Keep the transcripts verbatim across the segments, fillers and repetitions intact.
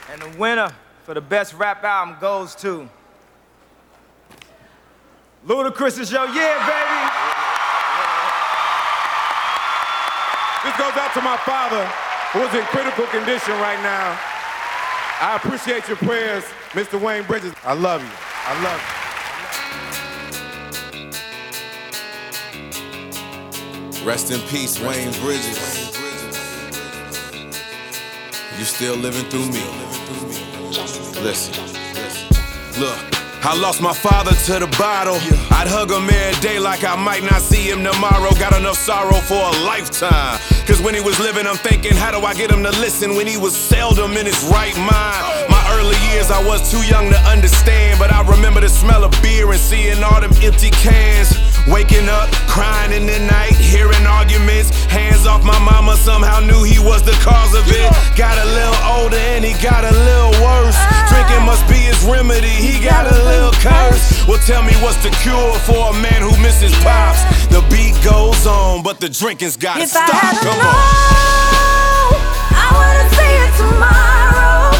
And the winner for the best rap album goes to Ludacris. Is your year, baby. This goes out to my father, who is in critical condition right now. I appreciate your prayers, Mister Wayne Bridges. I love you. I love you. Rest in peace, Wayne Bridges. You still living through me. Listen, look. I lost my father to the bottle. I'd hug him every day like I might not see him tomorrow. Got enough sorrow for a lifetime. Cause when he was living, I'm thinking, how do I get him to listen when he was seldom in his right mind? My early years, I was too young to understand, but I remember the smell of beer and seeing all them empty cans. Waking up, crying in the night, hearing arguments. Hands off my mama, somehow knew he was the cause of it. Got a little older and he got a little worse. Drinking must be his remedy, he got a little curse. Well, tell me what's the cure for a man who misses pops? The beat goes on, but the drinking's gotta if stop. I had Come known, on. I wouldn't see it tomorrow.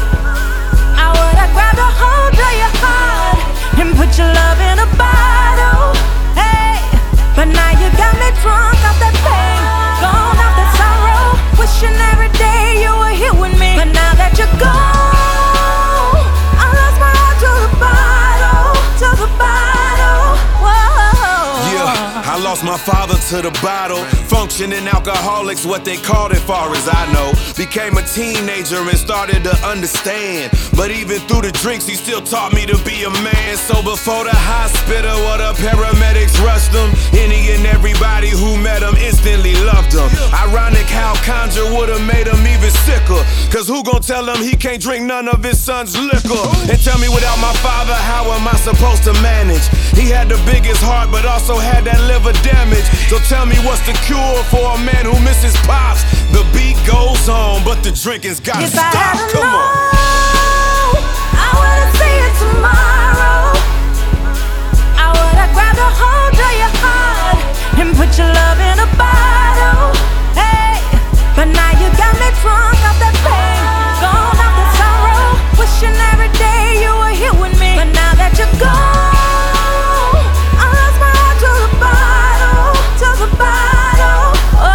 I would've grabbed a hold of your heart and put your love in a bottle. Hey, but now you got me drunk off that pain, gone off that sorrow. Wishing every day you were here with me, but now that you're gone, I lost my heart to the bottle, to the bottle. Whoa. Yeah, I lost my father to the bottle. Functioning alcoholics, what they called it, far as I know. Became a teenager and started to understand. But even through the drinks, he still taught me to be a man. So before the hospital, or the paramedics rushed him, any and everybody who met him instantly loved him. Ironic how conjure would've made him even sicker. Cause who gon' tell him he can't drink none of his son's liquor? And tell me, without my father, how am I supposed to manage? He had the biggest heart, but also had that liver damage. So tell me, what's the cure for a man who misses pops? The beat goes on, but the drinking's gotta if stop. I Come known, on. I wouldn't see it tomorrow. I would've grabbed a hold of your heart and put your love in a bottle. Hey, but now you got me drunk off that pain, gone off the sorrow. Wishing every day you were here with me, but now that you're gone, I lost my heart to the bottle, to the bottle.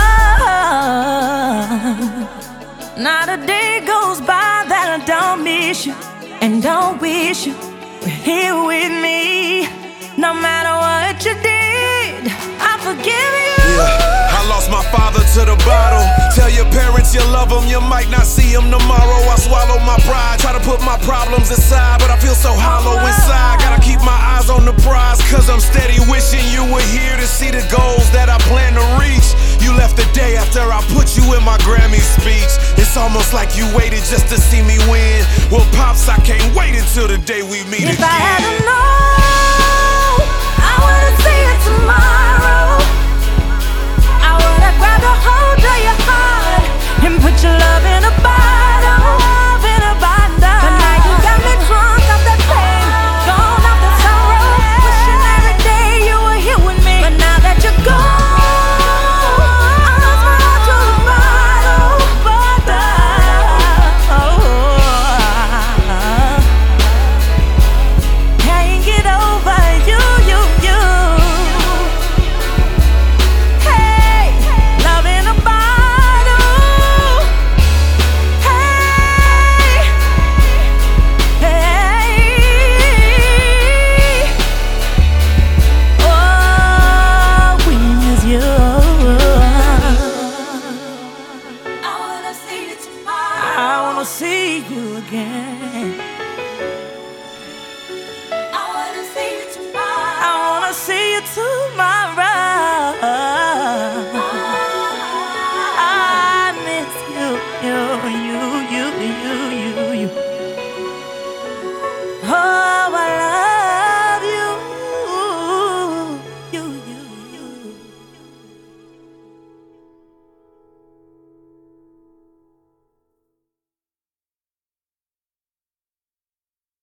Oh, not a day goes by that I don't miss you and don't wish you were here with me. No matter what you did, I forgive you. Yeah, I lost my father to the bottle. Tell your parents you love them, you might not see them tomorrow. I swallow my pride, try to put my problems aside, but I feel so hollow inside. Gotta keep my eyes on the prize, cause I'm steady wishing you were here to see the goals that I plan to reach. You left the day after I put you in my Grammy speech. It's almost like you waited just to see me win. Well, Pops, I can't wait until the day we meet if again. I had known, I wouldn't see it tomorrow. I would've grabbed a hold of your heart and put your love in a bottle, love in a bottle. But now you got me drunk off that pain, gone off the sorrow. Wishing every day you were here with me, but now that you're gone, I lost my heart to the bottle, bottle. Can't get over you, you, you. Hey, love in a bottle. Hey, hey. Oh, we miss you. I wanna see you tomorrow. I wanna see you again. I wanna see you tomorrow. I wanna see you tomorrow.